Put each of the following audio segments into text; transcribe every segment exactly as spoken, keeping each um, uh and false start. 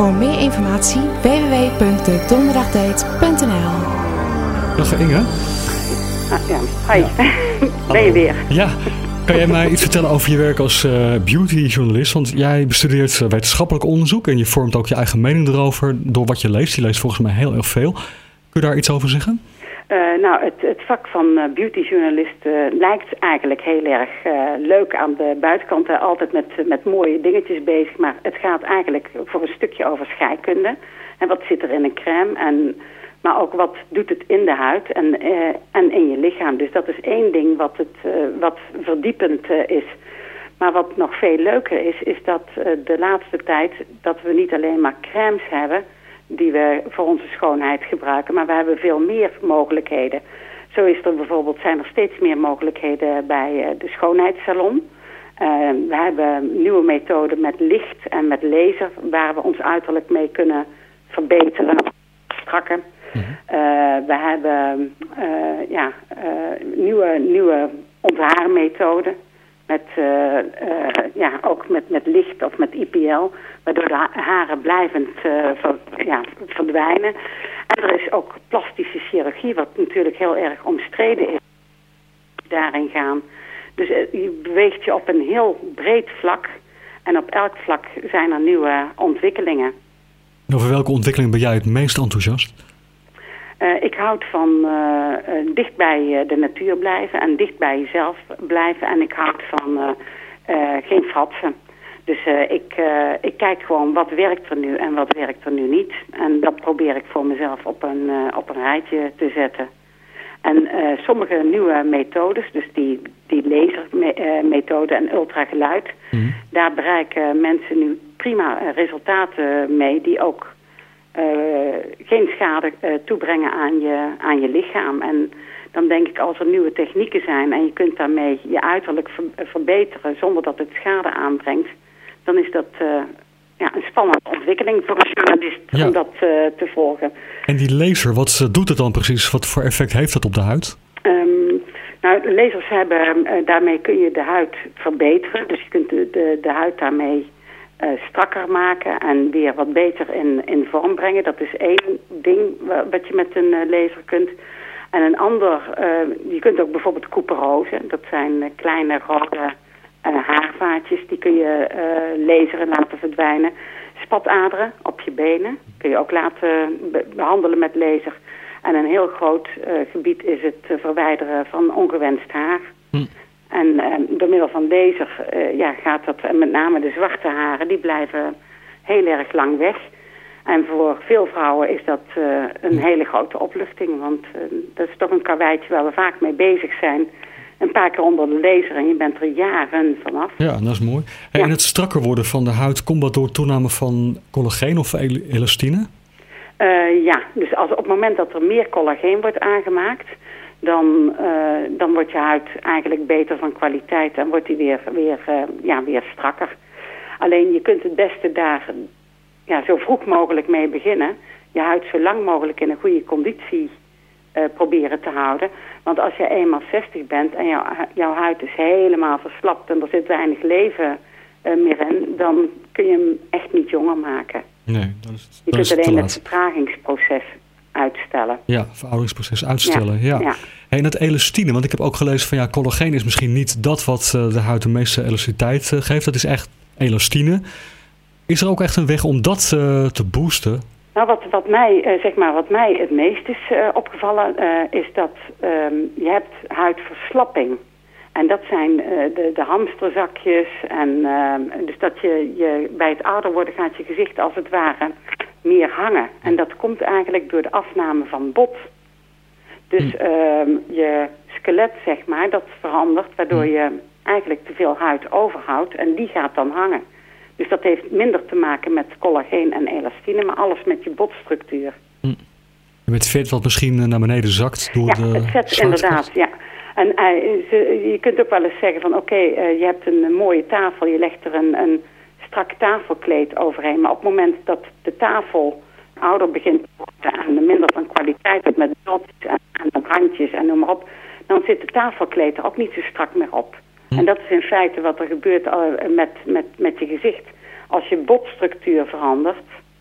Voor meer informatie w w w punt de donderdagdate punt n l. Dag Inge. Ah, ja. Hoi, ja. Ben je weer? Ja, kan jij mij iets vertellen over je werk als uh, beautyjournalist? Want jij bestudeert uh, wetenschappelijk onderzoek en je vormt ook je eigen mening erover door wat je leest. Je leest volgens mij heel erg veel. Kun je daar iets over zeggen? Uh, nou, het, het vak van uh, beautyjournalist uh, lijkt eigenlijk heel erg uh, leuk aan de buitenkant. Uh, altijd met, met mooie dingetjes bezig, maar het gaat eigenlijk voor een stukje over scheikunde. En wat zit er in een crème, en, maar ook wat doet het in de huid en, uh, en in je lichaam. Dus dat is één ding wat, het, uh, wat verdiepend uh, is. Maar wat nog veel leuker is, is dat uh, de laatste tijd dat we niet alleen maar crèmes hebben die we voor onze schoonheid gebruiken, maar we hebben veel meer mogelijkheden. Zo is er bijvoorbeeld, zijn er steeds meer mogelijkheden bij uh, de schoonheidssalon. Uh, we hebben nieuwe methoden met licht en met laser, waar we ons uiterlijk mee kunnen verbeteren, strakken. Mm-hmm. Uh, we hebben uh, ja, uh, nieuwe, nieuwe onthaarmethoden. Met, uh, uh, ja, ook met, met licht of met I P L, waardoor de haren blijvend uh, ver, ja, verdwijnen. En er is ook plastische chirurgie, wat natuurlijk heel erg omstreden is, daarin gaan. Dus uh, je beweegt je op een heel breed vlak en op elk vlak zijn er nieuwe ontwikkelingen. Over welke ontwikkeling ben jij het meest enthousiast? Uh, ik houd van uh, uh, dicht bij uh, de natuur blijven en dicht bij jezelf blijven. En ik houd van uh, uh, geen fratsen. Dus uh, ik, uh, ik kijk gewoon wat werkt er nu en wat werkt er nu niet. En dat probeer ik voor mezelf op een, uh, op een rijtje te zetten. En uh, sommige nieuwe methodes, dus die, die lasermethode en ultrageluid, mm. daar bereiken mensen nu prima resultaten mee die ook Uh, geen schade uh, toebrengen aan je, aan je lichaam. En dan denk ik, als er nieuwe technieken zijn en je kunt daarmee je uiterlijk ver, verbeteren zonder dat het schade aanbrengt, dan is dat uh, ja, een spannende ontwikkeling voor een journalist ja. om dat uh, te volgen. En die laser, wat doet het dan precies? Wat voor effect heeft dat op de huid? Um, nou, lasers hebben, uh, daarmee kun je de huid verbeteren. Dus je kunt de, de, de huid daarmee Uh, strakker maken en weer wat beter in, in vorm brengen. Dat is één ding wat je met een uh, laser kunt. En een ander, uh, je kunt ook bijvoorbeeld couperose. Dat zijn uh, kleine rode uh, haarvaatjes. Die kun je uh, laseren laten verdwijnen. Spataderen op je benen kun je ook laten be- behandelen met laser. En een heel groot uh, gebied is het uh, verwijderen van ongewenst haar. Hm. En uh, door middel van laser uh, ja, gaat dat, en met name de zwarte haren, die blijven heel erg lang weg. En voor veel vrouwen is dat uh, een hele grote opluchting, want uh, dat is toch een karweitje waar we vaak mee bezig zijn. Een paar keer onder de laser en je bent er jaren vanaf. Ja, dat is mooi. Hey, ja. En het strakker worden van de huid, komt dat door toename van collageen of elastine? Uh, ja, dus als, op het moment dat er meer collageen wordt aangemaakt, Dan, uh, dan wordt je huid eigenlijk beter van kwaliteit en wordt die weer, weer, uh, ja, weer strakker. Alleen je kunt het beste daar ja, zo vroeg mogelijk mee beginnen. Je huid zo lang mogelijk in een goede conditie uh, proberen te houden. Want als je eenmaal zestig bent en jou, jouw huid is helemaal verslapt en er zit weinig leven uh, meer in, dan kun je hem echt niet jonger maken. Nee, dat is, je dat kunt is alleen het vertragingsproces uitstellen. Ja, verouderingsproces uitstellen. Ja. ja. ja. Hey, en dat elastine, want ik heb ook gelezen van ja, collageen is misschien niet dat wat uh, de huid de meeste elasticiteit uh, geeft. Dat is echt elastine. Is er ook echt een weg om dat uh, te boosten? Nou, wat, wat, mij, uh, zeg maar, wat mij het meest is uh, opgevallen, uh, is dat um, je hebt huidverslapping. En dat zijn uh, de, de hamsterzakjes. En uh, dus dat je, je bij het ouder worden gaat je gezicht als het ware meer hangen. En dat komt eigenlijk door de afname van bot. Dus uh, je skelet, zeg maar, dat verandert, waardoor je eigenlijk te veel huid overhoudt en die gaat dan hangen. Dus dat heeft minder te maken met collageen en elastine, maar alles met je botstructuur. Hm. Met vet wat misschien naar beneden zakt door ja, de het vet inderdaad, ja. En uh, ze, je kunt ook wel eens zeggen van oké, okay, uh, je hebt een mooie tafel, je legt er een, een strak tafelkleed overheen. Maar op het moment dat de tafel ouder begint te worden en minder van kwaliteit heeft met dotjes en, en randjes en noem maar op, dan zit de tafelkleed er ook niet zo strak meer op. Hm. En dat is in feite wat er gebeurt uh, met, met, met je gezicht. Als je botstructuur verandert,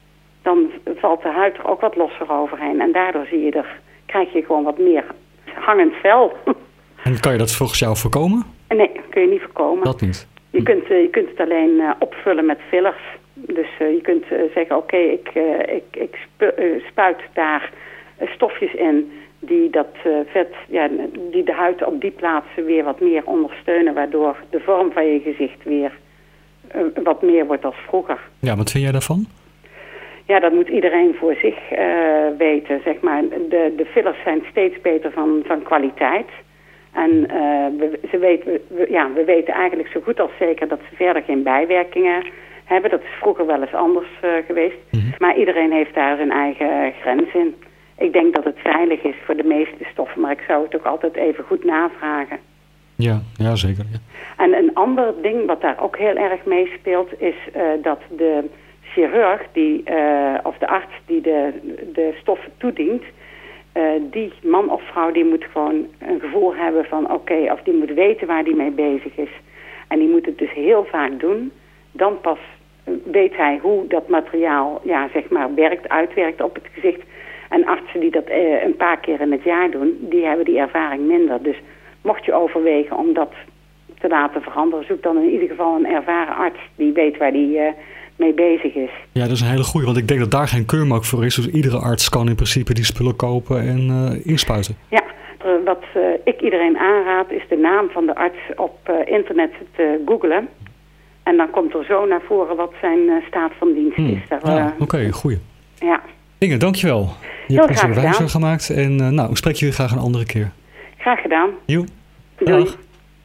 dan valt de huid er ook wat losser overheen. En daardoor zie je er, krijg je gewoon wat meer hangend vel. En kan je dat volgens jou voorkomen? Nee, kun je niet voorkomen. Dat niet. Je kunt, je kunt het alleen uh, opvullen met fillers. Dus uh, je kunt uh, zeggen, oké, okay, ik, uh, ik, ik spu- uh, spuit daar uh, stofjes in die dat uh, vet, ja, die de huid op die plaatsen weer wat meer ondersteunen, waardoor de vorm van je gezicht weer uh, wat meer wordt als vroeger. Ja, wat vind jij daarvan? Ja, dat moet iedereen voor zich uh, weten, zeg maar. De, de fillers zijn steeds beter van, van kwaliteit. En uh, we, ze weten, we, ja, we weten eigenlijk zo goed als zeker dat ze verder geen bijwerkingen hebben. Dat is vroeger wel eens anders uh, geweest. Mm-hmm. Maar iedereen heeft daar zijn eigen grens in. Ik denk dat het veilig is voor de meeste stoffen, maar ik zou het ook altijd even goed navragen. Ja, ja zeker. Ja. En een ander ding wat daar ook heel erg meespeelt is uh, dat de chirurg die, uh, of de arts die de, de stoffen toedient, uh, die man of vrouw die moet gewoon een gevoel hebben van oké, okay, of die moet weten waar die mee bezig is. En die moet het dus heel vaak doen. Dan pas weet hij hoe dat materiaal ja, zeg maar werkt, uitwerkt op het gezicht. En artsen die dat uh, een paar keer in het jaar doen, die hebben die ervaring minder. Dus mocht je overwegen om dat te laten veranderen, zoek dan in ieder geval een ervaren arts die weet waar die uh, mee bezig is. Ja, dat is een hele goeie, want ik denk dat daar geen keurmerk voor is. Dus iedere arts kan in principe die spullen kopen en uh, inspuiten. Ja, wat uh, ik iedereen aanraad is de naam van de arts op uh, internet te googlen. En dan komt er zo naar voren wat zijn uh, staat van dienst hmm. is. Daar, ja, uh, Oké, okay, goeie. Ja. Inge, dankjewel. Je Heel hebt ons er wijzer gemaakt en uh, nou, ik spreek jullie graag een andere keer. Graag gedaan. Jo. Doei. Dag.